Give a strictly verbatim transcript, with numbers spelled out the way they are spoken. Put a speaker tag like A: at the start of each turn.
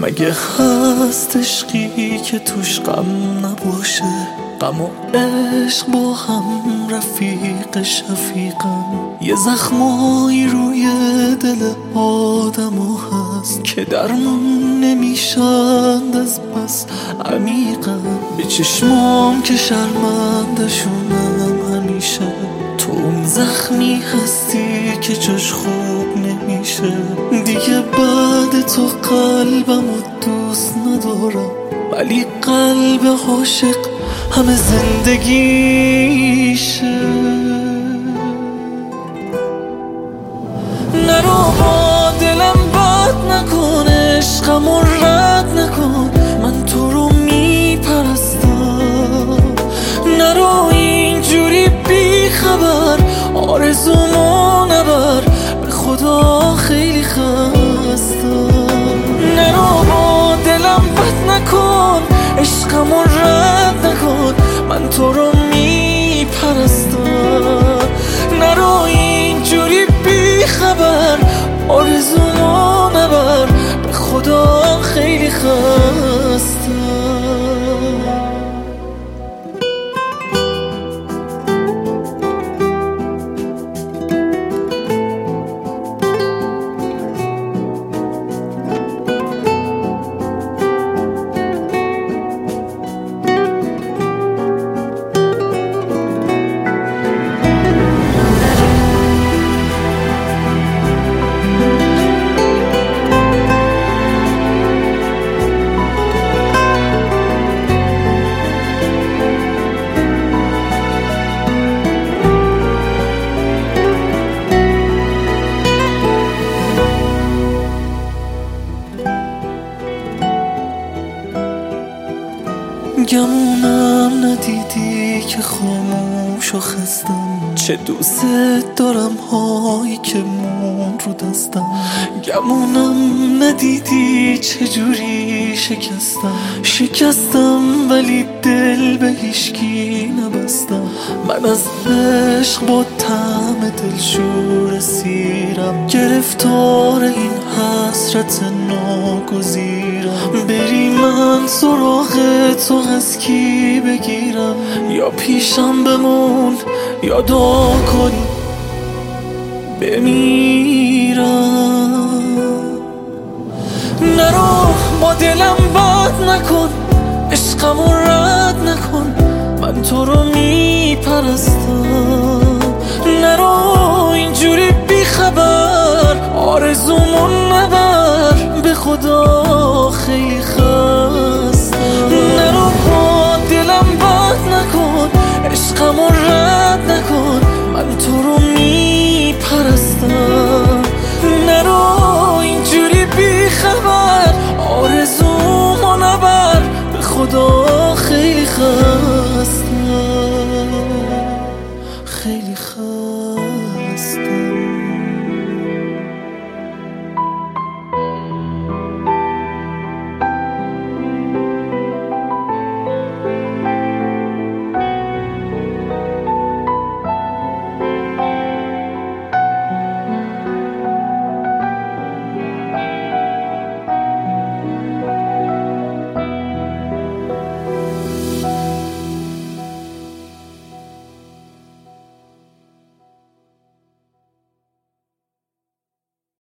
A: مگه هست عشقی که توش غم نباشه؟ غم و عشق با هم رفیق شفیقن. یه زخمایی روی دل آدمو هست که درمون نمیشند از بس عمیقن. به چشمام که شرمندشونم همیشه، تو اون زخمی هستی که جاش خوب نمیشه. دیگه بعد تو قلبمو دوست ندارم، ولی قلب عاشق همه زندگیشه. نرو با دلم بد نکن، عشقمو رد نکن، من تو رو میپرستم. نرو اینجوری بی خبر آرزومو نبر، به خدا خیلی خستم. نرو با دلم بد نکن، عشقمو رد نکن، من تو رو میپرستم. نرو اینجوری بی خبر آرزومو نبر، به خدا خیلی خستم. گمونم ندیدی که خاموش و خستم، چه دوست دارم هایی که مون رو دستم. گمونم ندیدی چجوری شکستم، شکستم ولی دل به هیچکی نبستم. من از عشق با طعم دلشور سیرم، گرفتار این حسرت ناگزیرم. بری من سراغ تو از کی بگیرم، یا پیشم بمون یا دعا کنی بمیرم. نرو با دلم بد نکن، عشقمو رد نکن، من تو رو میپرستم. نرو اینجوری بی خبر آرزومو نبر، به خدا خیلی خستم. نرو با دلم بد نکن، عشقمو رد نکن، من تو رو میپرستم. نرو اینجوری بی خبر آرزومو نبر، به خدا خیلی خستم.